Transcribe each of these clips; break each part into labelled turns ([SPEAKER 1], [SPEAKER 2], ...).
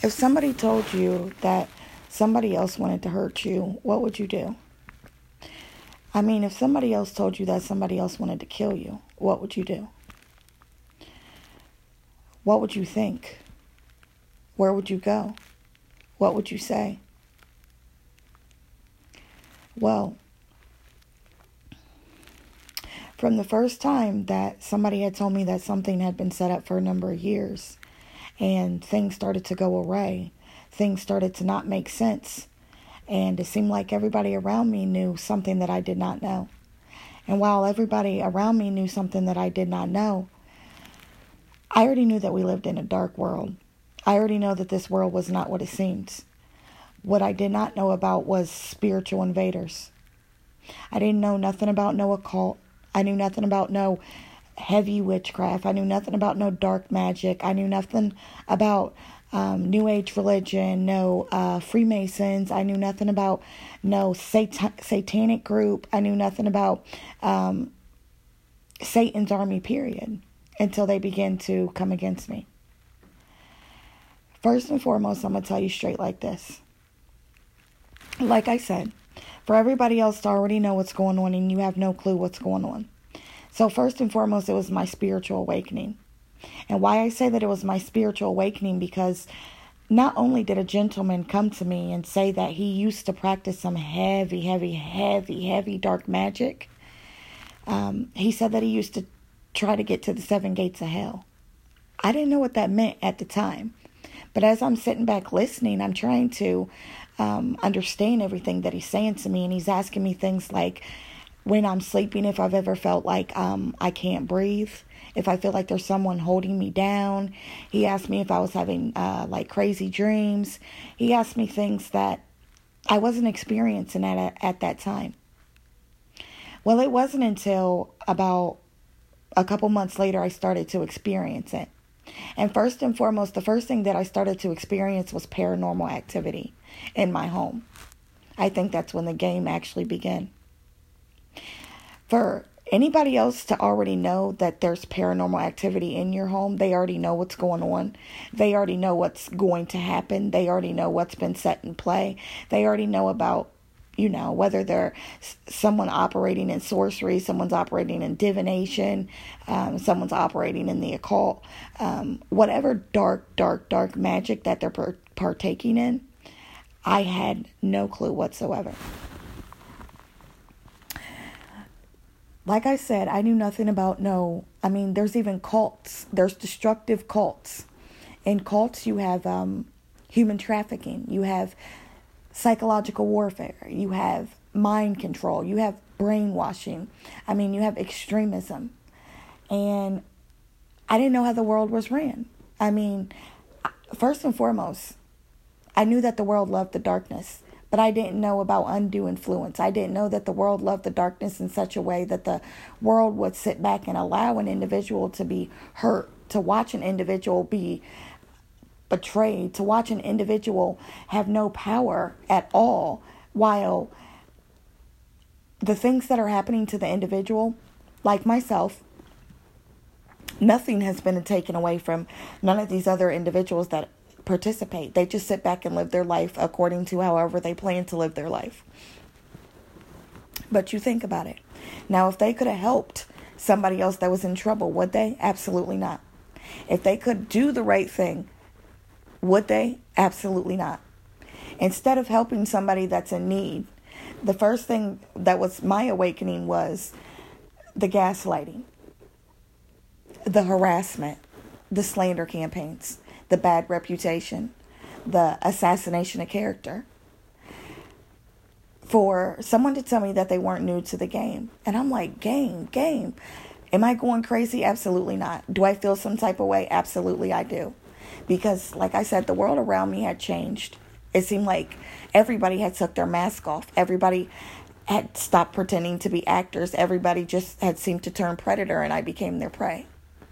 [SPEAKER 1] If somebody told you that somebody else wanted to hurt you, what would you do? I mean, if somebody else told you that somebody else wanted to kill you, what would you do? What would you think? Where would you go? What would you say? Well, from the first time that somebody had told me that something had been set up for a number of years and things started to go awry, things started to not make sense, and it seemed like everybody around me knew something that I did not know. And while everybody around me knew something that I did not know, I already knew that we lived in a dark world. I already know that this world was not what it seems. What I did not know about was spiritual invaders. I didn't know nothing about no occult. I knew nothing about no heavy witchcraft. I knew nothing about no dark magic. I knew nothing about New Age religion, no Freemasons. I knew nothing about no satanic group. I knew nothing about Satan's army, period, until they began to come against me. First and foremost, I'm going to tell you straight like this. Like I said, for everybody else to already know what's going on and you have no clue what's going on. So first and foremost, it was my spiritual awakening. And why I say that it was my spiritual awakening, because not only did a gentleman come to me and say that he used to practice some heavy dark magic. He said that he used to try to get to the 7 gates of hell. I didn't know what that meant at the time. But as I'm sitting back listening, I'm trying to understand everything that he's saying to me. And he's asking me things like, when I'm sleeping, if I've ever felt like I can't breathe, if I feel like there's someone holding me down. He asked me if I was having like crazy dreams. He asked me things that I wasn't experiencing at that time. Well, it wasn't until about a couple months later I started to experience it. And first and foremost, the first thing that I started to experience was paranormal activity in my home. I think that's when the game actually began. For anybody else to already know that there's paranormal activity in your home, they already know what's going on. They already know what's going to happen. They already know what's been set in play. They already know about, whether they're someone operating in sorcery, someone's operating in divination, someone's operating in the occult, whatever dark magic that they're partaking in. I had no clue whatsoever. Like I said, I knew nothing about there's even cults. There's destructive cults. In cults, you have human trafficking. You have psychological warfare. You have mind control. You have brainwashing. You have extremism. And I didn't know how the world was ran. First and foremost, I knew that the world loved the darkness. But I didn't know about undue influence. I didn't know that the world loved the darkness in such a way that the world would sit back and allow an individual to be hurt, to watch an individual be betrayed, to watch an individual have no power at all, while the things that are happening to the individual, like myself, nothing has been taken away from none of these other individuals that participate. They just sit back and live their life according to however they plan to live their life. But you think about it. Now, if they could have helped somebody else that was in trouble, would they? Absolutely not. If they could do the right thing, would they? Absolutely not. Instead of helping somebody that's in need, the first thing that was my awakening was the gaslighting, the harassment, the slander campaigns, the bad reputation, the assassination of character. For someone to tell me that they weren't new to the game. And I'm like, game. Am I going crazy? Absolutely not. Do I feel some type of way? Absolutely I do. Because, like I said, the world around me had changed. It seemed like everybody had took their mask off. Everybody had stopped pretending to be actors. Everybody just had seemed to turn predator, and I became their prey.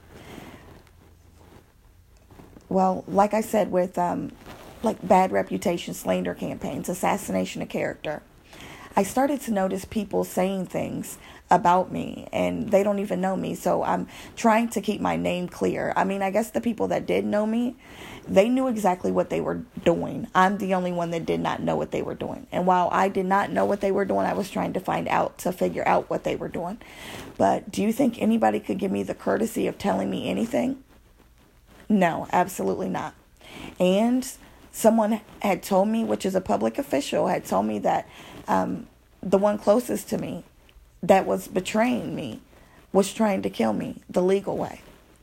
[SPEAKER 1] Well, like I said, with bad reputation, slander campaigns, assassination of character, I started to notice people saying things about me and they don't even know me. So I'm trying to keep my name clear. I mean, I guess the people that did know me, they knew exactly what they were doing. I'm the only one that did not know what they were doing. And while I did not know what they were doing, I was trying to figure out what they were doing. But do you think anybody could give me the courtesy of telling me anything? No, absolutely not. And someone had told me, which is a public official, had told me that the one closest to me that was betraying me was trying to kill me the legal way.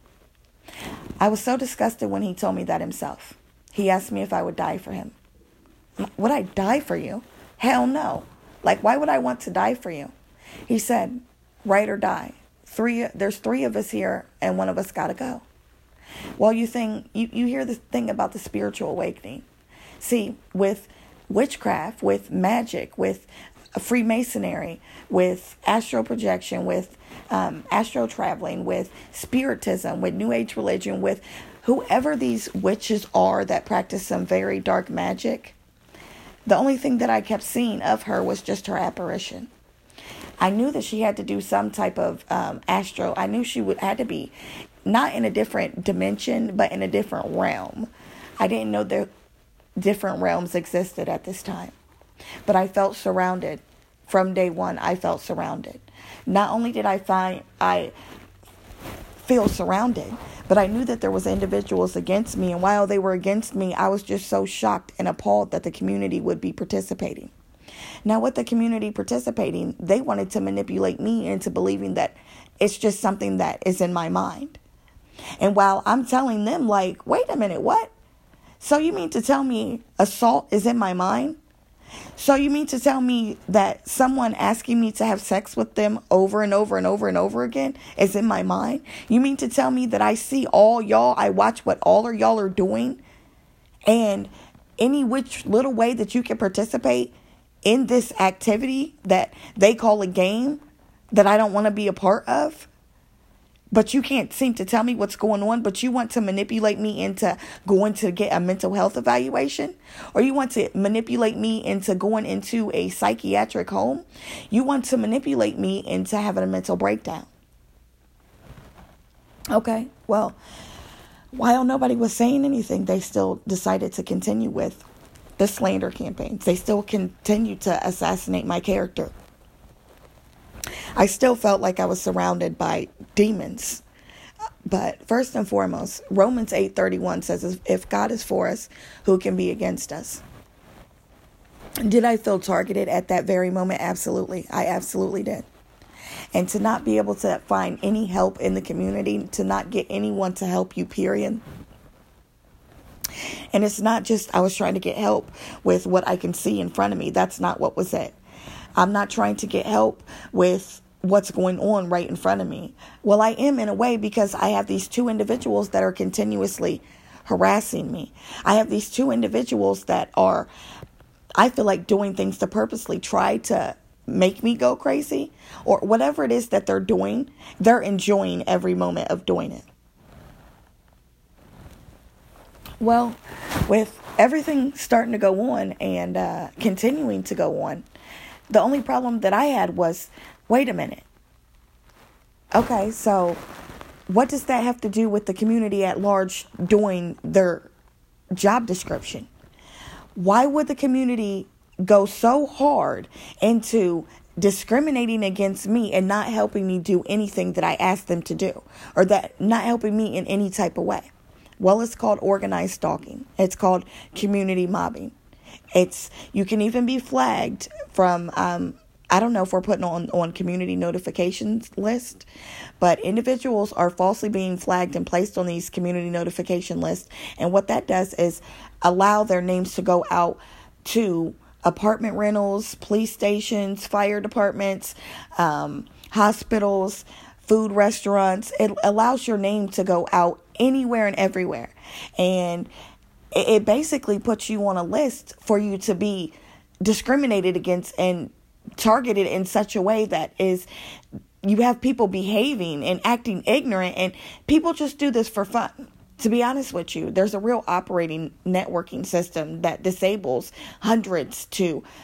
[SPEAKER 1] I was so disgusted when he told me that himself. He asked me if I would die for him. Would I die for you? Hell no. Like, why would I want to die for you? He said, right or die. There's 3 of us here and one of us got to go. Well, you hear this thing about the spiritual awakening. See, with witchcraft, with magic, with Freemasonry, with astral projection, with astral traveling, with spiritism, with New Age religion, with whoever these witches are that practice some very dark magic, the only thing that I kept seeing of her was just her apparition. I knew that she had to do some type of astral. I knew she had to be not in a different dimension, but in a different realm. I didn't know that different realms existed at this time. But I felt surrounded. From day one, I felt surrounded. Not only did I feel surrounded, but I knew that there was individuals against me. And while they were against me, I was just so shocked and appalled that the community would be participating. Now, with the community participating, they wanted to manipulate me into believing that it's just something that is in my mind. And while I'm telling them, like, wait a minute, what? So you mean to tell me assault is in my mind? So you mean to tell me that someone asking me to have sex with them over and over and over and over again is in my mind? You mean to tell me that I see all y'all, I watch what all of y'all are doing, and any which little way that you can participate in this activity that they call a game that I don't want to be a part of? But you can't seem to tell me what's going on, but you want to manipulate me into going to get a mental health evaluation? Or you want to manipulate me into going into a psychiatric home? You want to manipulate me into having a mental breakdown? Okay, well, while nobody was saying anything, they still decided to continue with the slander campaigns. They still continue to assassinate my character. I still felt like I was surrounded by demons. But first and foremost, Romans 8:31 says, if God is for us, who can be against us? Did I feel targeted at that very moment? Absolutely. I absolutely did. And to not be able to find any help in the community, to not get anyone to help you, period. And it's not just I was trying to get help with what I can see in front of me. That's not what was it. I'm not trying to get help with what's going on right in front of me. Well, I am in a way, because I have these 2 individuals that are continuously harassing me. I have these 2 individuals that are, I feel like, doing things to purposely try to make me go crazy, or whatever it is that they're doing. They're enjoying every moment of doing it. Well, with everything starting to go on and continuing to go on, the only problem that I had was, wait a minute. Okay, so what does that have to do with the community at large doing their job description? Why would the community go so hard into discriminating against me and not helping me do anything that I asked them to do, or that not helping me in any type of way? Well, it's called organized stalking. It's called community mobbing. You can even be flagged from, I don't know if we're putting on community notifications list, but individuals are falsely being flagged and placed on these community notification lists. And what that does is allow their names to go out to apartment rentals, police stations, fire departments, hospitals, food restaurants. It allows your name to go out anywhere and everywhere. And it basically puts you on a list for you to be discriminated against and targeted in such a way that is, you have people behaving and acting ignorant, and people just do this for fun. To be honest with you, there's a real operating networking system that disables hundreds to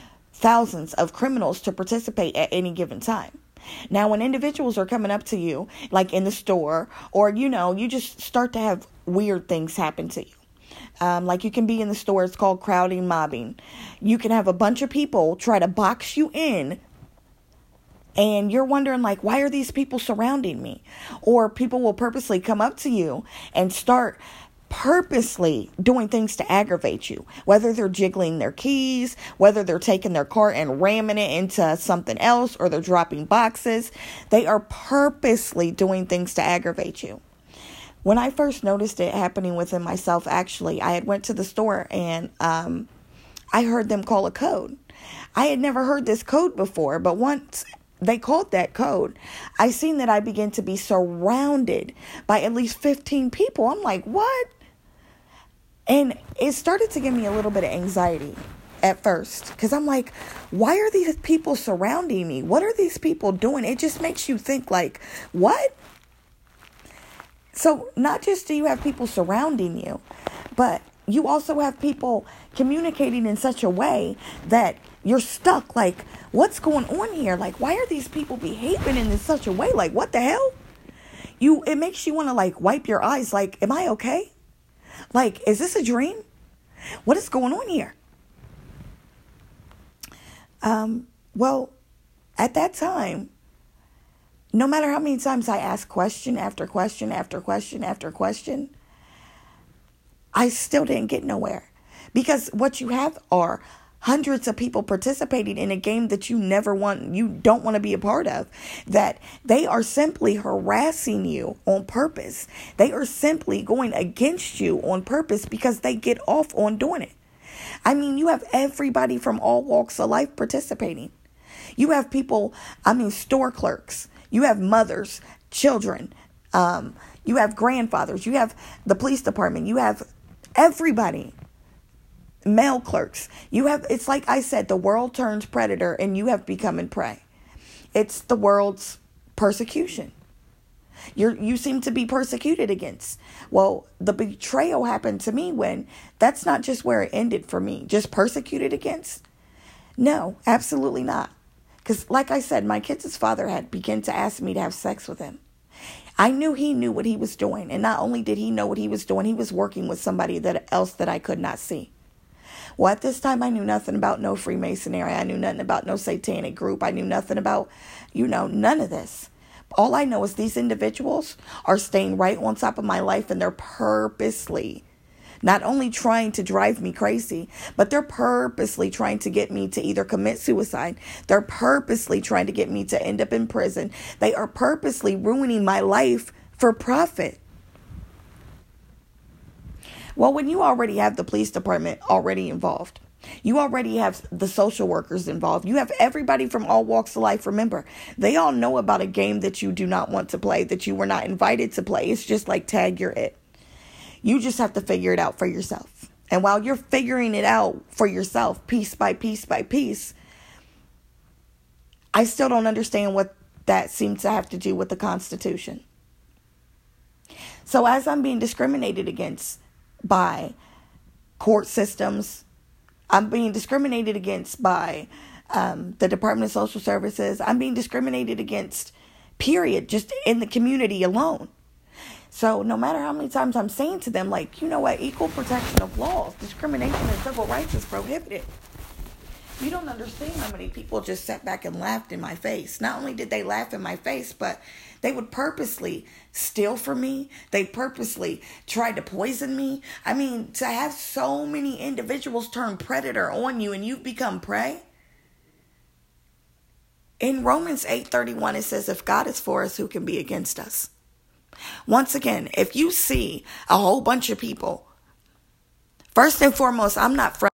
[SPEAKER 1] thousands of criminals to participate at any given time. Now, when individuals are coming up to you, like in the store, or, you just start to have weird things happen to you. Like you can be in the store, it's called crowding, mobbing. You can have a bunch of people try to box you in, and you're wondering, like, why are these people surrounding me? Or people will purposely come up to you and start purposely doing things to aggravate you, whether they're jiggling their keys, whether they're taking their car and ramming it into something else, or they're dropping boxes. They are purposely doing things to aggravate you. When I first noticed it happening within myself, actually, I had went to the store and I heard them call a code. I had never heard this code before, but once they called that code, I seen that I began to be surrounded by at least 15 people. I'm like, what? And it started to give me a little bit of anxiety at first, because I'm like, why are these people surrounding me? What are these people doing? It just makes you think, like, what? So not just do you have people surrounding you, but you also have people communicating in such a way that you're stuck. Like, what's going on here? Like, why are these people behaving in such a way? Like, what the hell? It makes you want to, like, wipe your eyes. Like, am I okay? Like, is this a dream? What is going on here? Well, at that time, no matter how many times I asked question after question after question after question, I still didn't get nowhere. Because what you have are hundreds of people participating in a game that you don't want to be a part of. That they are simply harassing you on purpose. They are simply going against you on purpose because they get off on doing it. I mean, you have everybody from all walks of life participating. You have people, store clerks. You have mothers, children. You have grandfathers. You have the police department. You have everybody. Mail clerks. It's like I said, the world turns predator and you have become prey. It's the world's persecution. You seem to be persecuted against. Well, the betrayal happened to me when that's not just where it ended for me. Just persecuted against? No, absolutely not. Because like I said, my kid's father had begun to ask me to have sex with him. I knew he knew what he was doing. And not only did he know what he was doing, he was working with somebody else that I could not see. Well, at this time, I knew nothing about no Freemasonry. I knew nothing about no satanic group. I knew nothing about, none of this. All I know is these individuals are staying right on top of my life, and they're purposely not only trying to drive me crazy, but they're purposely trying to get me to either commit suicide. They're purposely trying to get me to end up in prison. They are purposely ruining my life for profit. Well, when you already have the police department already involved, you already have the social workers involved, you have everybody from all walks of life. Remember, they all know about a game that you do not want to play, that you were not invited to play. It's just like tag, you're it. You just have to figure it out for yourself. And while you're figuring it out for yourself, piece by piece by piece, I still don't understand what that seems to have to do with the Constitution. So as I'm being discriminated against by court systems, I'm being discriminated against by the Department of Social Services. I'm being discriminated against, period, just in the community alone. So no matter how many times I'm saying to them, like, you know what, equal protection of laws, discrimination and civil rights is prohibited. You don't understand how many people just sat back and laughed in my face. Not only did they laugh in my face, but they would purposely steal from me. They purposely tried to poison me. I mean, to have so many individuals turn predator on you and you've become prey. In Romans 8:31, it says, if God is for us, who can be against us? Once again, if you see a whole bunch of people, first and foremost, I'm not